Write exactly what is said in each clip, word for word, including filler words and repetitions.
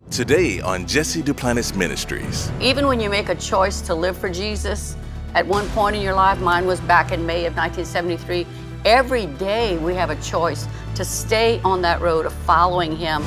Today on Jesse Duplantis Ministries. Even when you make a choice to live for Jesus, at one point in your life, mine was back in May of nineteen seventy-three, every day we have a choice to stay on that road of following Him.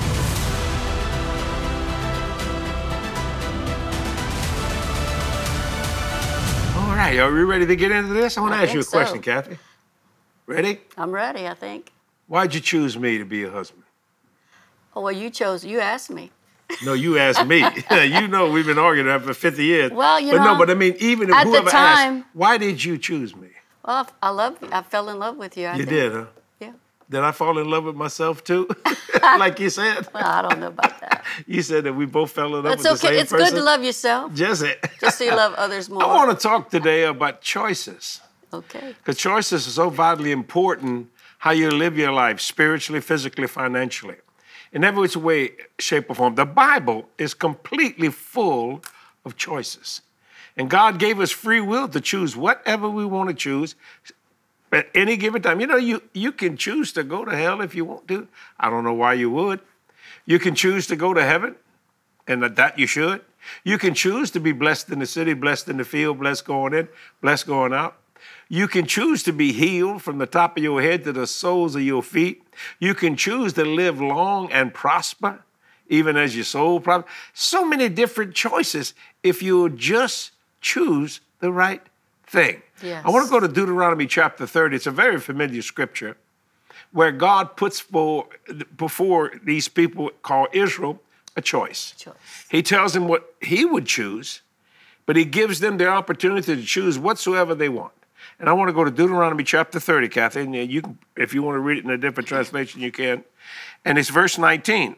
All right, are we ready to get into this? I want to I ask you a think so. question, Kathy. Ready? I'm ready, I think. Why'd you choose me to be your husband? Oh, well, you chose, you asked me. No, you asked me. You know we've been arguing that for fifty years. Well, you but know, no, but I mean, even if at the whoever time- asked, why did you choose me? Well, I love you. I fell in love with you. I You think. did, huh? Yeah. Did I fall in love with myself too? Like you said? Well, I don't know about that. You said that we both fell in love It's with okay. the same It's person? good to love yourself, Jesse. just so you love others more. I want to talk today about choices. Okay. Because choices are so vitally important, how you live your life, spiritually, physically, financially. In every which way, shape, or form. The Bible is completely full of choices. And God gave us free will to choose whatever we want to choose at any given time. You know, you, you can choose to go to hell if you want to. I don't know why you would. You can choose to go to heaven, and that, that you should. You can choose to be blessed in the city, blessed in the field, blessed going in, blessed going out. You can choose to be healed from the top of your head to the soles of your feet. You can choose to live long and prosper, even as your soul prospers. So many different choices if you just choose the right thing. Yes. I want to go to Deuteronomy chapter thirty. It's a very familiar scripture where God puts for, before these people called Israel a choice. Choice. He tells them what he would choose, but he gives them the opportunity to choose whatsoever they want. And I want to go to Deuteronomy chapter thirty, Kathy, and you can, if you want to read it in a different translation, you can. And it's verse nineteen.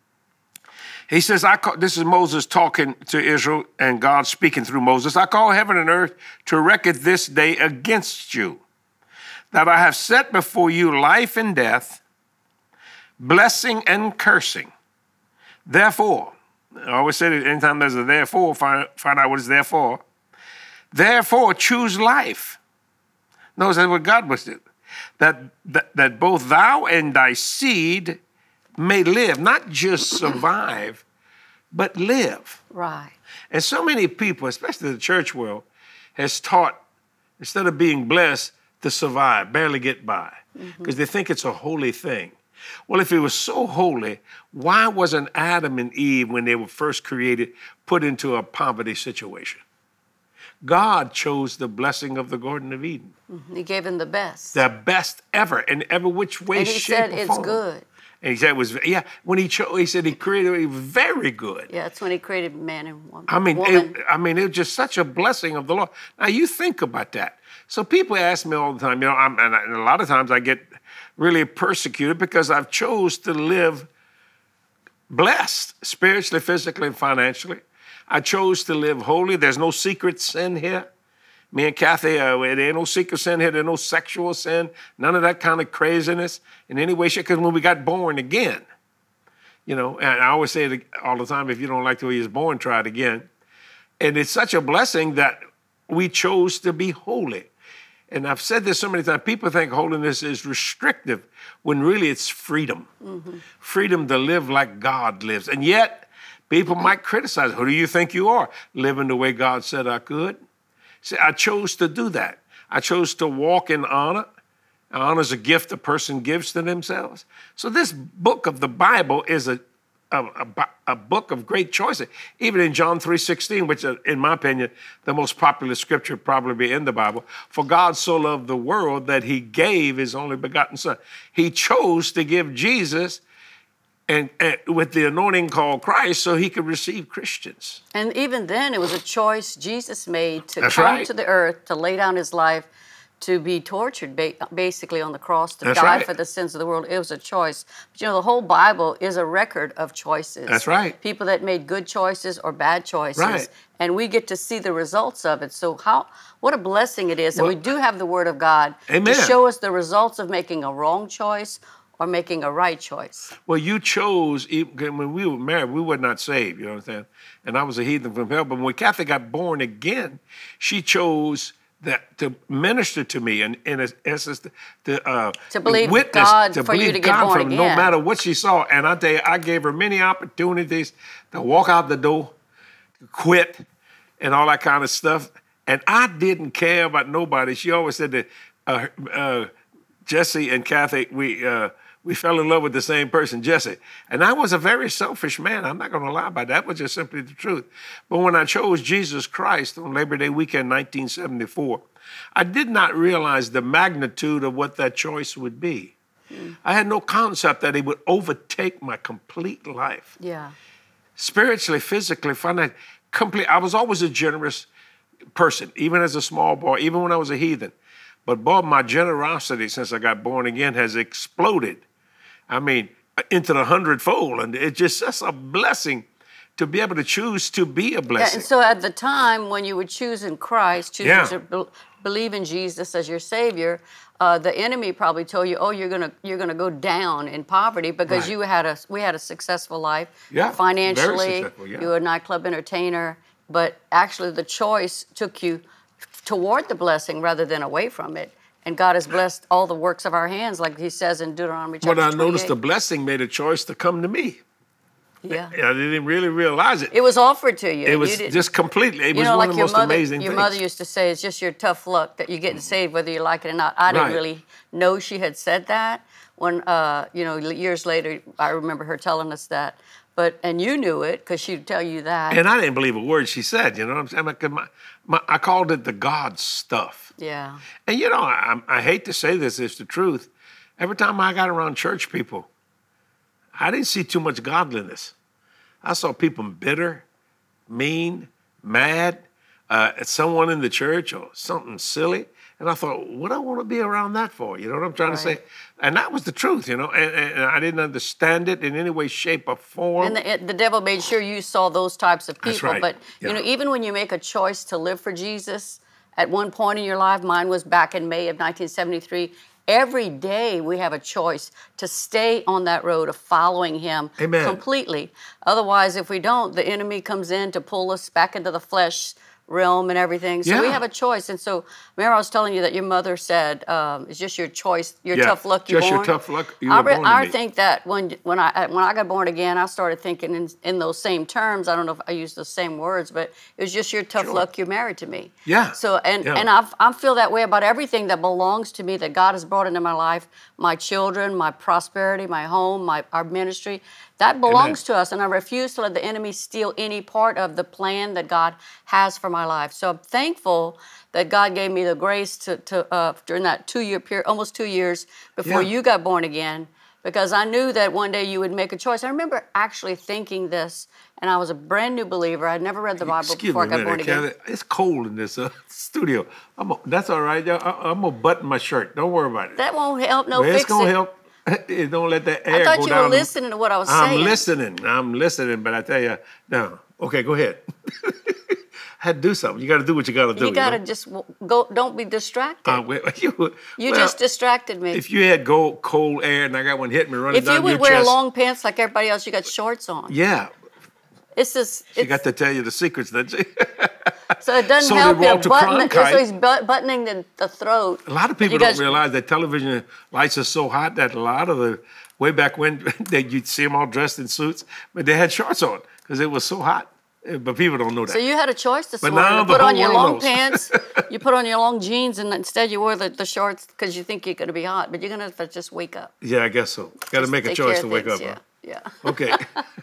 He says, I call, this is Moses talking to Israel and God speaking through Moses. I call heaven and earth to record this day against you, that I have set before you life and death, blessing and cursing. Therefore, I always say that anytime there's a therefore, find, find out what it's there for. Therefore, choose life. Notice that's what God was doing. That, that, that both thou and thy seed may live, not just survive, but live. Right. And so many people, especially the church world, has taught, instead of being blessed, to survive, barely get by, because mm-hmm. they think it's a holy thing. Well, if it was so holy, why wasn't Adam and Eve, when they were first created, put into a poverty situation? God chose the blessing of the Garden of Eden. He gave them the best. The best ever, in every which way, and he shape, said or it's form. good. And he said it was, yeah, when he chose, he said he created it very good. Yeah, that's when he created man and woman. I mean, woman. it, I mean, it was just such a blessing of the Lord. Now, you think about that. So people ask me all the time, you know, I'm, and, I, and a lot of times I get really persecuted because I've chose to live blessed, spiritually, physically, and financially. I chose to live holy. There's no secret sin here. Me and Kathy, uh, there ain't no secret sin here. There's no sexual sin, none of that kind of craziness in any way, shape. Because when we got born again, you know, and I always say it all the time, if you don't like the way you was born, try it again. And it's such a blessing that we chose to be holy. And I've said this so many times, people think holiness is restrictive when really it's freedom. Mm-hmm. Freedom to live like God lives. And yet, people might criticize, who do you think you are? Living the way God said I could. See, I chose to do that. I chose to walk in honor. Honor is a gift a person gives to themselves. So this book of the Bible is a, a, a, a book of great choices. Even in John three sixteen, which is, in my opinion, the most popular scripture probably in the Bible, for God so loved the world that he gave his only begotten son. He chose to give Jesus And, and with the anointing called Christ, so he could receive Christians. And even then, it was a choice Jesus made to That's come right. to the earth, to lay down his life, to be tortured ba- basically on the cross, to That's die right. for the sins of the world. It was a choice. But you know, the whole Bible is a record of choices. That's right. People that made good choices or bad choices. Right. And we get to see the results of it. So how, what a blessing it is that Well, we do have the Word of God amen. to show us the results of making a wrong choice or making a right choice. Well, you chose, even when we were married, we were not saved, you understand? And I was a heathen from hell. But when Kathy got born again, she chose that to minister to me and in essence to, to, uh, To believe witness, God to for you believe to get God born from no again. matter what she saw. And I tell you, I gave her many opportunities to walk out the door, to quit, and all that kind of stuff. And I didn't care about nobody. She always said that uh, uh, Jesse and Kathy, we uh, we fell in love with the same person, Jesse. And I was a very selfish man. I'm not going to lie about that. That was just simply the truth. But when I chose Jesus Christ on Labor Day weekend, nineteen seventy-four, I did not realize the magnitude of what that choice would be. Mm. I had no concept that it would overtake my complete life. Yeah. Spiritually, physically, financially, complete. I was always a generous person, even as a small boy, even when I was a heathen. But boy, my generosity since I got born again has exploded. I mean, into the hundredfold. And it's just such a blessing to be able to choose to be a blessing. Yeah, and so at the time when you were choosing Christ, choosing Yeah. to be- believe in Jesus as your Savior, uh, the enemy probably told you, "Oh, you're gonna you're gonna go down in poverty because Right. you had a we had a successful life, Yeah, very financially. successful, yeah. You were a nightclub entertainer, but actually the choice took you toward the blessing rather than away from it." And God has blessed all the works of our hands, like He says in Deuteronomy chapter But I noticed the twenty-eight. blessing made a choice to come to me. Yeah, I didn't really realize it. it was offered to you. It and was you didn't- just completely, it You was know, one like of the your most mother, amazing your things. mother used to say, it's just your tough luck that you're getting saved, whether you like it or not. I didn't Right. really know she had said that. When, uh, you know, years later, I remember her telling us that. But and you knew it because she'd tell you that. And I didn't believe a word she said, you know what I'm saying? Because my, my, I called it the God stuff. Yeah. And you know, I, I hate to say this, it's the truth. Every time I got around church people, I didn't see too much godliness. I saw people bitter, mean, mad, uh, at someone in the church or something silly. And I thought, what do I want to be around that for? You know what I'm trying to say? Right. And that was the truth, you know, and, and I didn't understand it in any way, shape, or form. And the, it- the devil made sure you saw those types of people. That's right. But, you Yeah. know, even when you make a choice to live for Jesus, at one point in your life, mine was back in May of nineteen seventy-three, every day we have a choice to stay on that road of following Him Amen. completely. Otherwise, if we don't, the enemy comes in to pull us back into the flesh realm and everything. So we Yeah. have a choice. And so, remember, I was telling you that your mother said um, it's just your choice, your Yeah, tough luck you're just your born. tough luck you I, were born to I be. think that when when I when I got born again, I started thinking in, in those same terms. I don't know if I used those same words, but it was just your tough Sure. luck you're married to me. Yeah, So and yeah. and I I feel that way about everything that belongs to me that God has brought into my life, my children, my prosperity, my home, my our ministry. That belongs to us, and I refuse to let the enemy steal any part of the plan that God has for my life. So I'm thankful that God gave me the grace to, to uh, during that two-year period, almost two years before Yeah. you got born again, because I knew that one day you would make a choice. I remember actually thinking this, and I was a brand new believer. I'd never read the Bible Excuse before me I a got born minute, again. Kathy. It's cold in this uh, studio. I'm a, that's all right. I, I, I'm going to button my shirt. Don't worry about it. That won't help. No, Well, it's fix going to it. help. It don't let that air I thought go you down. were listening to what I was I'm saying. listening. I'm listening, but I tell you, no. Okay, go ahead. I had to do something. You got to do what you got to do. You got to know? just w- go. Don't be distracted. Uh, well, you you well, just distracted me. If you had go, cold air and I got one hit me running If down you would your wear chest. long pants like everybody else, you got shorts on. Yeah, It's just. she It's, got to tell you the secrets, didn't she? so it doesn't So did help you. Walter Button, Cronkite. so he's but, buttoning the, the throat. A lot of people You don't guys- realize that television lights are so hot that a lot of the, way back when, that you'd see them all dressed in suits, but they had shorts on because it was so hot. Uh, But people don't know that. So you had a choice this But morning now to the put on whole your world long knows. pants. You put on your long jeans, and instead you wore the, the shorts because you think you're going to be hot. But you're going to have to just wake up. Yeah, I guess so. Got to Just make a take choice care to of wake things, up. Yeah, Huh? yeah. Okay.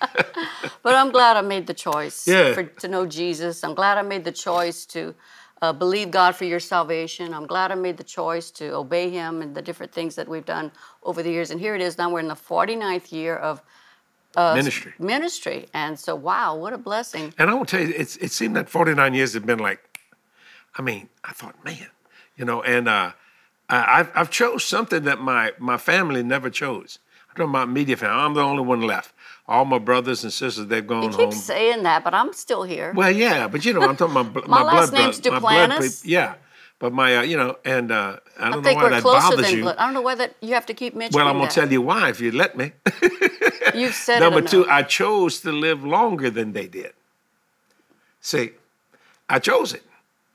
But I'm glad I made the choice Yeah. for, to know Jesus. I'm glad I made the choice to uh, believe God for your salvation. I'm glad I made the choice to obey Him and the different things that we've done over the years. And here it is. Now we're in the forty-ninth year of uh, Ministry. Ministry, and so wow, what a blessing! And I will tell you, it's, it seemed that forty-nine years have been like, I mean, I thought, man, you know, and uh, I- I've, I've chose something that my, my family never chose. I'm talking about media family. I'm the only one left. All my brothers and sisters, they've gone You keep home. saying that, but I'm still here. Well, yeah, but you know, I'm talking about bl- My my, last blood. name's blood- my blood Duplantis. pe- Yeah, but my, uh, you know, and uh, I I don't know think why we're that closer bothers than you. blood. I don't know why that you have to keep mentioning Well, I'm gonna that. tell you why if you let me. You've said Number it two, enough. I chose to live longer than they did. See, I chose it.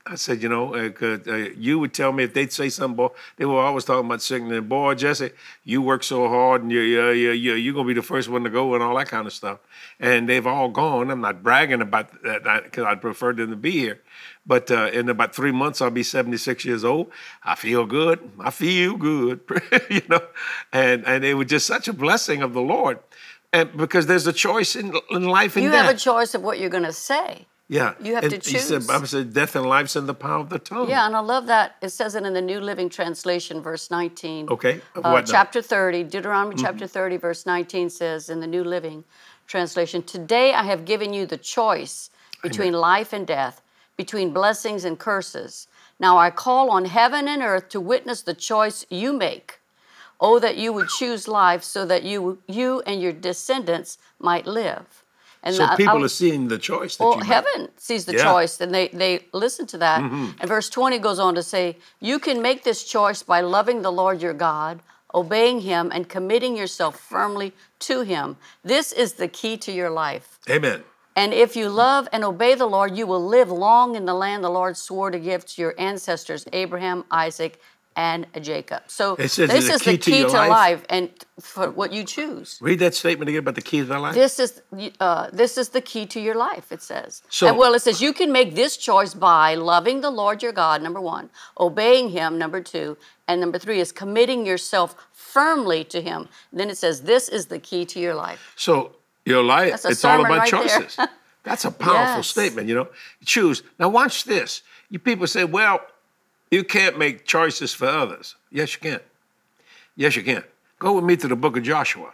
I said, you know, uh, 'cause, uh, you would tell me if they'd say something, boy, they were always talking about sickness. And boy, Jesse, you work so hard and you're, you're, you're, you're going to be the first one to go and all that kind of stuff. And they've all gone. I'm not bragging about that because I'd prefer them to be here. But uh, in about three months, I'll be seventy-six years old. I feel good. I feel good, you know. And, and it was just such a blessing of the Lord. And because there's a choice in, in life and You death. have a choice of what you're going to say. Yeah. You have and to He said, choose. I said, death and life's in the power of the tongue. Yeah, and I love that. It says it in the New Living Translation, verse nineteen. Okay. Of Uh, what now? chapter thirty, Deuteronomy chapter thirty, verse nineteen says in the New Living Translation, today I have given you the choice between life and death, between blessings and curses. Now I call on heaven and earth to witness the choice you make. Oh, that you would choose life so that you you and your descendants might live. And So I- people I- are seeing the choice that well, you make. heaven sees the Yeah. choice, and they, they listen to that. And verse twenty goes on to say, you can make this choice by loving the Lord your God, obeying him, and committing yourself firmly to him. This is the key to your life. Amen. And if you love and obey the Lord, you will live long in the land the Lord swore to give to your ancestors, Abraham, Isaac, and Jacob. So It says this the is key the to key your to life. life and for what you choose. Read that statement again about the key to the life. This is uh, this is the key to your life, it says. So- and well, it says you can make this choice by loving the Lord your God, number one, obeying him, number two, and number three is committing yourself firmly to him. Then it says this is the key to your life. So your life, That's a it's all sermon about right there. choices. That's a powerful Yes. statement, you know. Choose. Now watch this. You people say, well, you can't make choices for others. Yes, you can. Yes, you can. Go with me to the book of Joshua.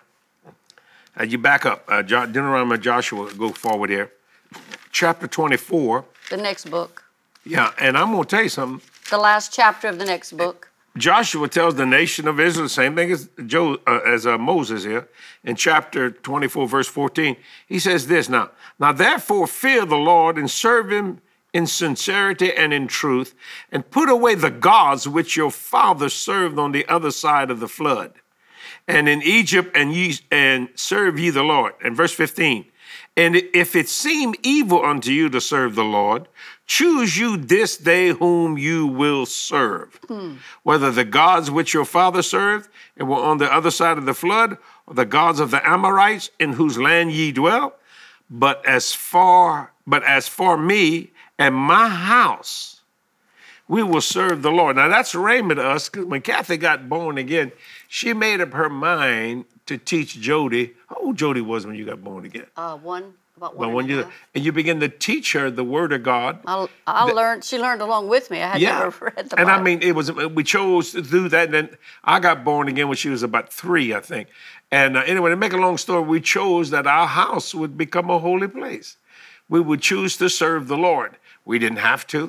Uh, you back up. Uh, Jo- Deuteronomy and Joshua, go forward here. Chapter twenty-four. The next book, Yeah, and I'm going to tell you something. the last chapter of the next book. Joshua tells the nation of Israel the same thing as Joe, uh, as uh, Moses here in chapter twenty-four, verse fourteen. He says this now. Now therefore fear the Lord and serve him in sincerity and in truth, and put away the gods which your fathers served on the other side of the flood, and in Egypt, and ye and serve ye the Lord. And verse fifteen. And if it seem evil unto you to serve the Lord, choose you this day whom you will serve, whether the gods which your father served and were on the other side of the flood, or the gods of the Amorites in whose land ye dwell. But as far, but as for me and my house, we will serve the Lord. Now that's rhema to us, because when Kathy got born again, she made up her mind to teach Jody. How old Jody was when you got born again? Uh, one, about one But and when a you half. and you begin to teach her the Word of God. I, I learned, she learned along with me. I had Yeah, never read the and Bible. I mean, it was we chose to do that. And then I got born again when she was about three, I think. And uh, anyway, to make a long story, we chose that our house would become a holy place. We would choose to serve the Lord. We didn't have to.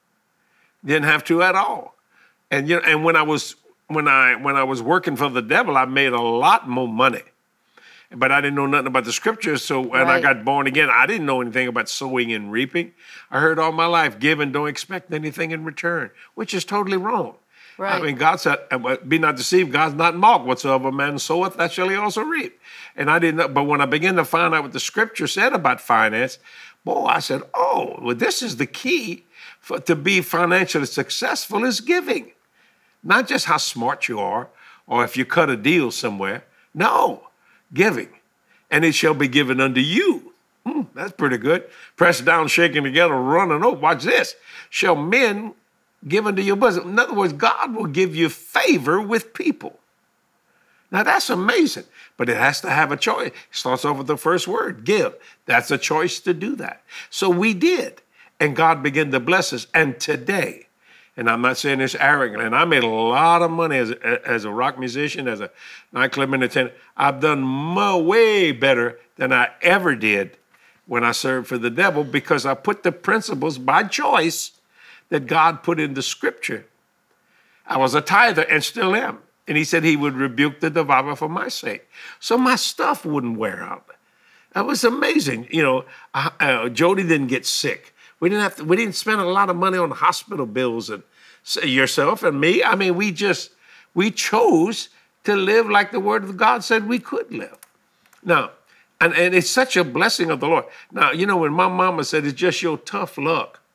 Didn't have to at all. And you know, and when I was when I when I was working for the devil, I made a lot more money. But I didn't know nothing about the scriptures. So when I Right. got born again, I didn't know anything about sowing and reaping. I heard all my life, give and don't expect anything in return, which is totally wrong. I Right. mean, God said, uh, be not deceived, God's not mocked. Whatsoever a man soweth, that shall he also reap. And I didn't know, but when I began to find out what the scripture said about finance, boy, I said, oh, well, this is the key for, to be financially successful is giving. Not just how smart you are or if you cut a deal somewhere. No, giving. And it shall be given unto you. Hmm, that's pretty good. Pressed down, shaken together, running over. Watch this. Shall men give unto your bosom. In other words, God will give you favor with people. Now that's amazing, but it has to have a choice. It starts off with the first word, give. That's a choice to do that. So we did, and God began to bless us. And today, and I'm not saying this arrogantly, and I made a lot of money as a, as a rock musician, as a nightclub entertainer. I've done mo- way better than I ever did when I served for the devil because I put the principles by choice that God put in the scripture. I was a tither and still am. And he said he would rebuke the devourer for my sake. So my stuff wouldn't wear out. That was amazing. You know, uh, uh, Jody didn't get sick. We didn't have to, we didn't spend a lot of money on hospital bills and so yourself and me. I mean, we just, we chose to live like the word of God said we could live. Now, and, and it's such a blessing of the Lord. Now, you know, when my mama said it's just your tough luck,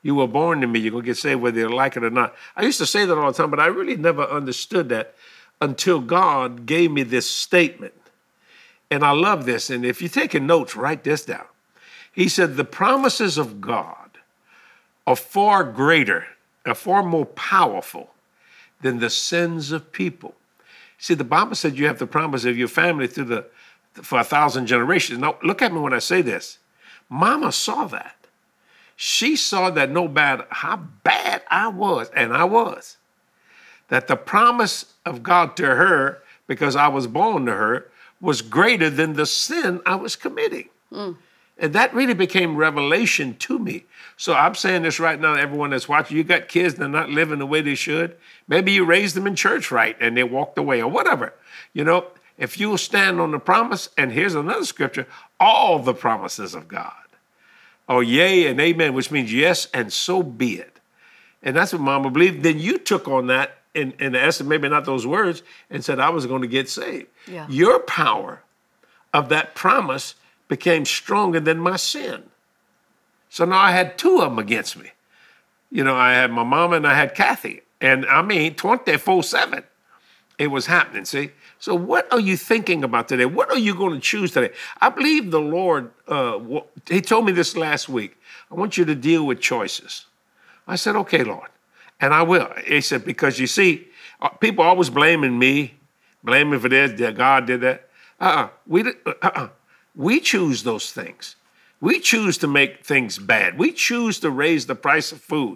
You were born to me. You're going to get saved whether you like it or not. I used to say that all the time, but I really never understood that until God gave me this statement. And I love this. And if you're taking notes, write this down. He said, the promises of God are far greater, are far more powerful than the sins of people. See, the Bible said you have the promise of your family through the for a thousand generations. Now, look at me when I say this. Mama saw that. She saw that no matter how bad I was, and I was, that the promise of God to her, because I was born to her, was greater than the sin I was committing. Mm. And that really became revelation to me. So I'm saying this right now to everyone that's watching. You got kids that are not living the way they should. Maybe you raised them in church right and they walked away or whatever. You know, if you will stand on the promise, and here's another scripture, all the promises of God are yea and amen, which means yes, and so be it. And that's what Mama believed. Then you took on that in, in the essence, maybe not those words, and said, I was going to get saved. Yeah. Your power of that promise became stronger than my sin. So now I had two of them against me. You know, I had my mama and I had Kathy. And I mean, twenty-four seven, it was happening, see? So what are you thinking about today? What are you going to choose today? I believe the Lord, uh, he told me this last week. I want you to deal with choices. I said, okay, Lord. And I will. He said, because you see, people always blaming me, blaming for this, that God did that. Uh-uh. We, uh-uh. We choose those things. We choose to make things bad. We choose to raise the price of food.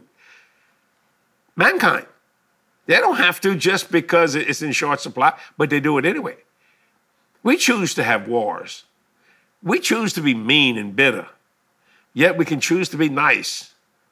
Mankind. They don't have to just because it's in short supply, but they do it anyway. We choose to have wars. We choose to be mean and bitter, yet we can choose to be nice.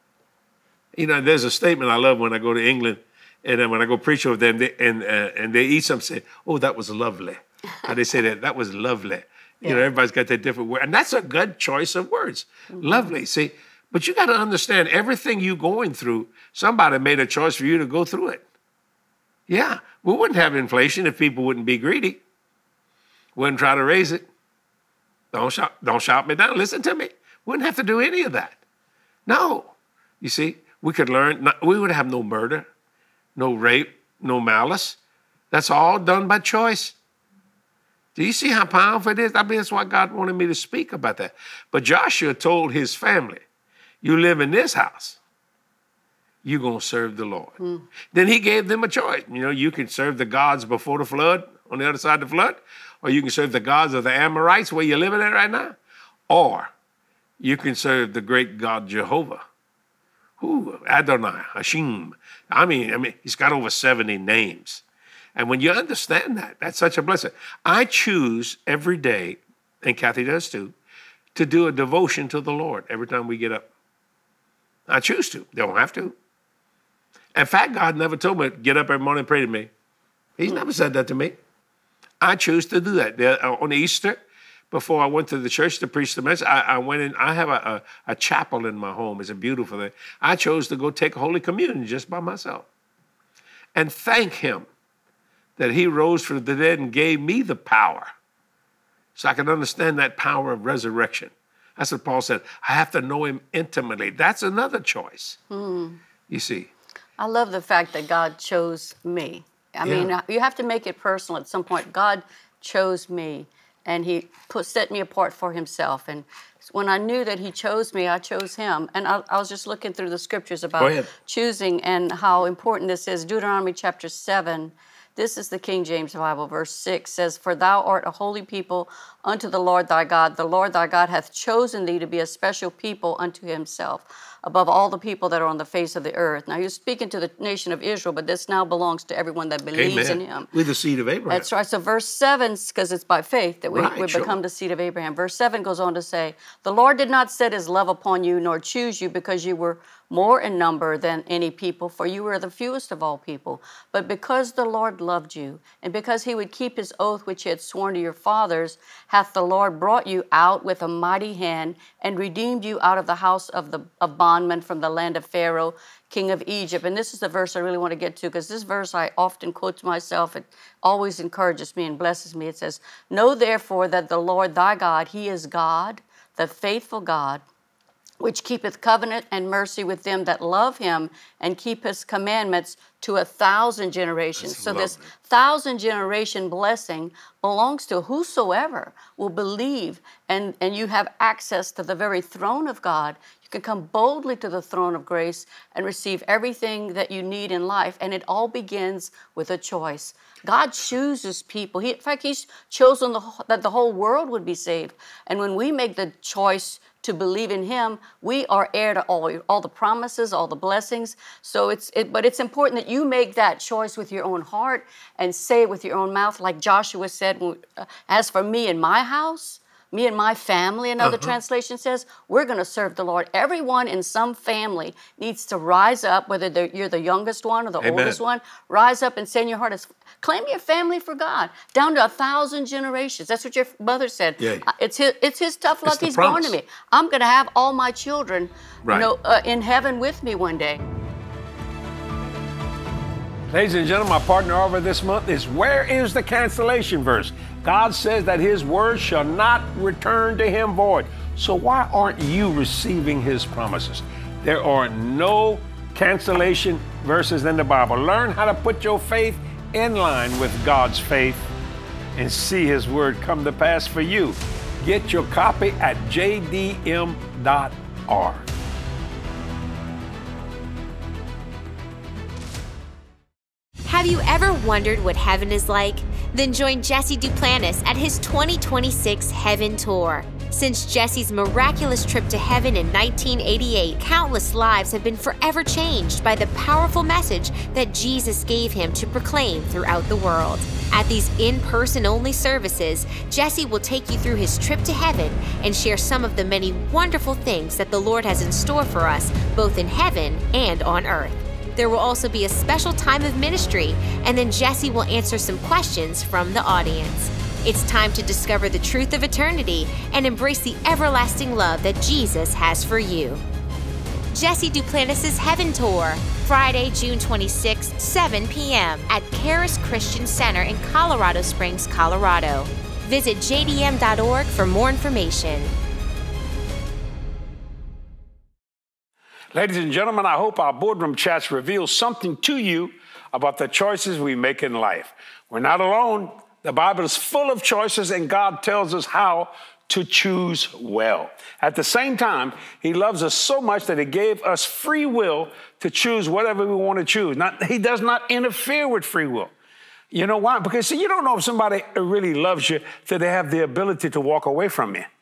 You know, there's a statement I love when I go to England, and then when I go preach over them, they, and uh, and they eat something, say, oh, that was lovely. How they say that? That was lovely. Yeah. You know, everybody's got that different word, and that's a good choice of words. Mm-hmm. Lovely. See, but you got to understand, everything you're going through, somebody made a choice for you to go through it. Yeah, we wouldn't have inflation if people wouldn't be greedy. Wouldn't try to raise it. Don't shout, don't shout me down. Listen to me. Wouldn't have to do any of that. No. You see, we could learn, not, we would have no murder, no rape, no malice. That's all done by choice. Do you see how powerful it is? I mean, that's why God wanted me to speak about that. But Joshua told his family, you live in this house, you're going to serve the Lord. Mm. Then he gave them a choice. You know, you can serve the gods before the flood, on the other side of the flood, or you can serve the gods of the Amorites where you're living at right now, or you can serve the great God Jehovah. Ooh, Adonai, Hashem. I mean, I mean, he's got over seventy names. And when you understand that, that's such a blessing. I choose every day, and Kathy does too, to do a devotion to the Lord every time we get up. I choose to. Don't have to. In fact, God never told me, get up every morning and pray to me. He's never said that to me. I choose to do that. On Easter, before I went to the church to preach the message, I, I went in, I have a, a, a chapel in my home. It's a beautiful thing. I chose to go take Holy Communion just by myself and thank him that he rose from the dead and gave me the power so I can understand that power of resurrection. That's what Paul said. I have to know him intimately. That's another choice, hmm. you see. I love the fact that God chose me. I yeah. mean, you have to make it personal at some point. God chose me, and he put, set me apart for himself. And when I knew that he chose me, I chose him. And I, I was just looking through the scriptures about choosing and how important this is. Deuteronomy chapter seven, this is the King James Bible, verse six says, for thou art a holy people unto the Lord thy God. The Lord thy God hath chosen thee to be a special people unto himself, above all the people that are on the face of the earth. Now, you're speaking to the nation of Israel, but this now belongs to everyone that believes Amen. in him. We're the seed of Abraham. That's right. So verse seven, because it's by faith that we, right, we sure. become the seed of Abraham. Verse seven goes on to say, the Lord did not set his love upon you, nor choose you, because you were more in number than any people, for you were the fewest of all people. But because the Lord loved you, and because he would keep his oath which he had sworn to your fathers, hath the Lord brought you out with a mighty hand, and redeemed you out of the house of the of bondmen from the land of Pharaoh, king of Egypt. And this is the verse I really want to get to, because this verse I often quote to myself. It always encourages me and blesses me. It says, know therefore that the Lord thy God, he is God, the faithful God, which keepeth covenant and mercy with them that love him and keep his commandments to a thousand generations. That's so lovely. This thousand generation blessing belongs to whosoever will believe, and, and you have access to the very throne of God. You can come boldly to the throne of grace and receive everything that you need in life, and it all begins with a choice. God chooses people. He, in fact, he's chosen the, that the whole world would be saved. And when we make the choice to believe in him, we are heir to all, all the promises, all the blessings. So it's, it, but it's important that you make that choice with your own heart and say it with your own mouth, like Joshua said, as for me and my house, me and my family, another uh-huh. translation says, we're going to serve the Lord. Everyone in some family needs to rise up, whether you're the youngest one or the Amen. oldest one, rise up and say in your heart, as, claim your family for God, down to a thousand generations. That's what your mother said. Yeah. It's his, it's his tough luck the he's promise. born to me. I'm going to have all my children Right. you know, uh, in heaven with me one day. Ladies and gentlemen, my partner over this month is Where is the Cancellation Verse? God says that his word shall not return to him void. So why aren't you receiving his promises? There are no cancellation verses in the Bible. Learn how to put your faith in line with God's faith and see his word come to pass for you. Get your copy at j d m dot org. Have you ever wondered what heaven is like? Then join Jesse Duplantis at his twenty twenty-six Heaven Tour. Since Jesse's miraculous trip to heaven in nineteen eighty-eight, countless lives have been forever changed by the powerful message that Jesus gave him to proclaim throughout the world. At these in-person only services, Jesse will take you through his trip to heaven and share some of the many wonderful things that the Lord has in store for us, both in heaven and on earth. There will also be a special time of ministry, and then Jesse will answer some questions from the audience. It's time to discover the truth of eternity and embrace the everlasting love that Jesus has for you. Jesse Duplantis' Heaven Tour, Friday, June twenty-sixth, seven p.m. at Charis Christian Center in Colorado Springs, Colorado. Visit j d m dot org for more information. Ladies and gentlemen, I hope our boardroom chats reveal something to you about the choices we make in life. We're not alone. The Bible is full of choices, and God tells us how to choose well. At the same time, he loves us so much that he gave us free will to choose whatever we want to choose. Not, he does not interfere with free will. You know why? Because, see, you don't know if somebody really loves you till they have the ability to walk away from you.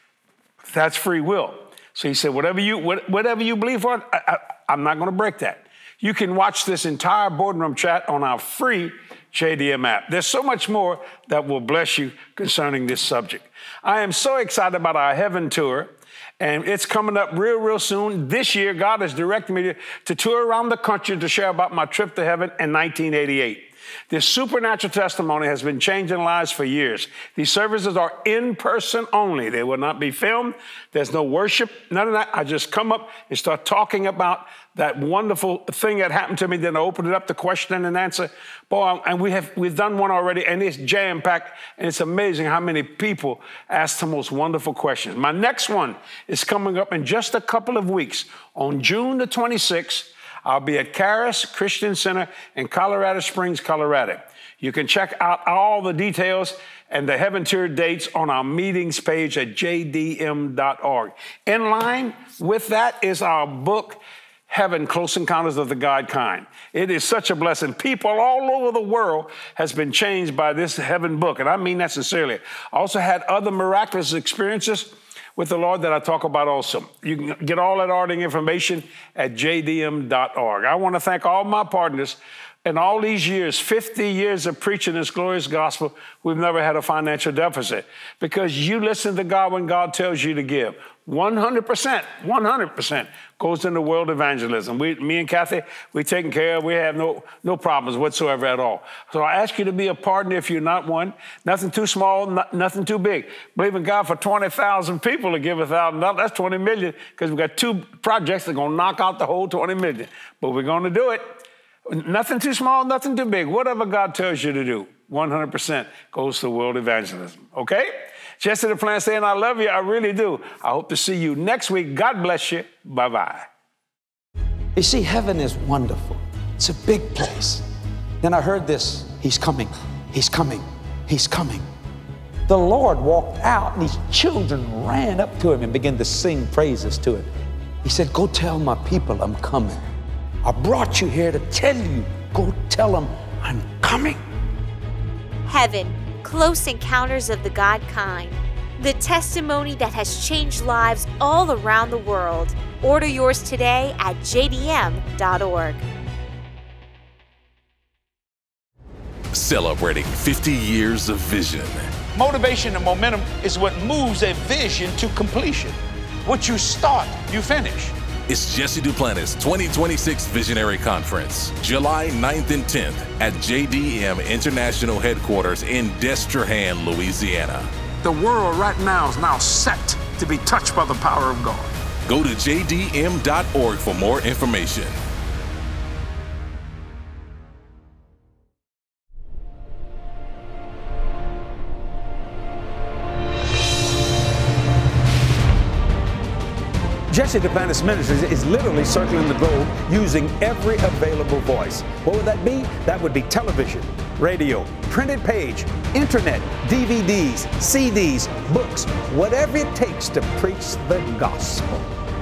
That's free will. So he said, whatever you whatever you believe for, I, I, I'm not going to break that. You can watch this entire boardroom chat on our free J D M app. There's so much more that will bless you concerning this subject. I am so excited about our Heaven Tour, and it's coming up real, real soon. This year, God has directed me to, to tour around the country to share about my trip to heaven in nineteen eighty-eight. This supernatural testimony has been changing lives for years. These services are in person only. They will not be filmed. There's no worship, none of that. I just come up and start talking about that wonderful thing that happened to me. Then I open it up to question and answer. Boy, and we have, we've done one already, and it's jam-packed, and it's amazing how many people ask the most wonderful questions. My next one is coming up in just a couple of weeks. On June the twenty-sixth, I'll be at Charis Christian Center in Colorado Springs, Colorado. You can check out all the details and the Heaven Tour dates on our meetings page at j d m dot org. In line with that is our book, Heaven, Close Encounters of the God Kind. It is such a blessing. People all over the world has been changed by this Heaven book, and I mean that sincerely. I also had other miraculous experiences with the Lord that I talk about also. You can get all that ordering information at j d m dot org. I want to thank all my partners. In all these years, fifty years of preaching this glorious gospel, we've never had a financial deficit because you listen to God when God tells you to give. one hundred percent, one hundred percent goes into world evangelism. We, me and Kathy, we taken care of. We have no, no problems whatsoever at all. So I ask you to be a partner if you're not one. Nothing too small, not, nothing too big. Believe in God for twenty thousand people to give one thousand dollars. That's twenty million because we've got two projects that are going to knock out the whole twenty million. But we're going to do it. Nothing too small, nothing too big. Whatever God tells you to do, one hundred percent goes to world evangelism, okay? Jesse Duplantis saying, I love you. I really do. I hope to see you next week. God bless you. Bye-bye. You see, heaven is wonderful. It's a big place. Then I heard this, he's coming, he's coming, he's coming. The Lord walked out and these children ran up to him and began to sing praises to him. He said, go tell my people I'm coming. I brought you here to tell you, go tell them I'm coming. Heaven, close encounters of the God kind. The testimony that has changed lives all around the world. Order yours today at j d m dot org. Celebrating fifty years of vision. Motivation and momentum is what moves a vision to completion. What you start, you finish. It's Jesse Duplantis twenty twenty-six Visionary Conference, July ninth and tenth at J D M International Headquarters in Destrehan, Louisiana. The world right now is now set to be touched by the power of God. Go to j d m dot org for more information. Jesse Duplantis Ministries is literally circling the globe using every available voice. What would that be? That would be television, radio, printed page, internet, D V Ds, C Ds, books, whatever it takes to preach the gospel.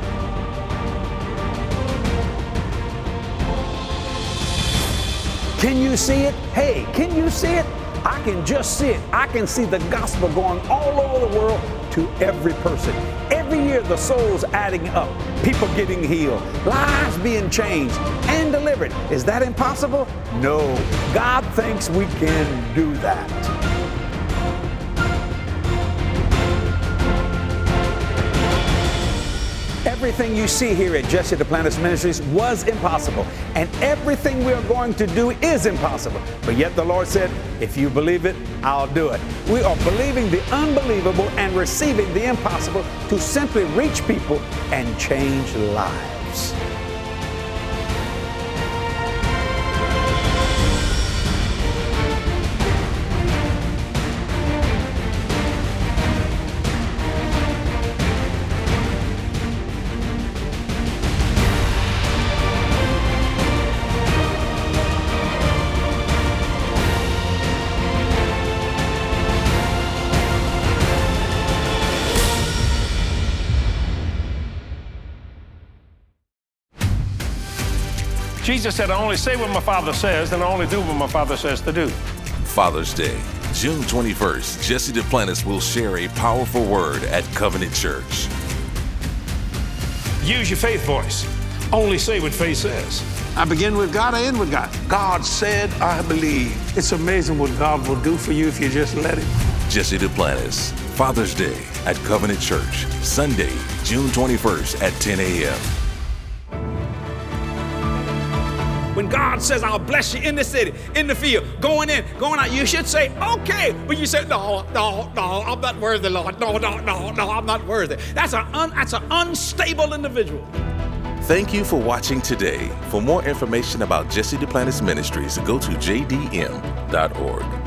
Can you see it? Hey, can you see it? I can just see it. I can see the gospel going all over the world to every person. Every year the souls adding up, people getting healed, lives being changed and delivered. Is that impossible? No. God thinks we can do that. Everything you see here at Jesse Duplantis Ministries was impossible, and everything we are going to do is impossible. But yet the Lord said, if you believe it, I'll do it. We are believing the unbelievable and receiving the impossible to simply reach people and change lives. Jesus said, I only say what my Father says, and I only do what my Father says to do. Father's Day, June twenty-first, Jesse Duplantis will share a powerful word at Covenant Church. Use your faith voice. Only say what faith says. I begin with God, I end with God. God said, I believe. It's amazing what God will do for you if you just let Him. Jesse Duplantis, Father's Day at Covenant Church, Sunday, June twenty-first at ten a m When God says, I'll bless you in the city, in the field, going in, going out, you should say, okay. But you say, no, no, no, I'm not worthy, Lord. No, no, no, no, I'm not worthy. That's an un, that's an unstable individual. Thank you for watching today. For more information about Jesse Duplantis Ministries, go to j d m dot org.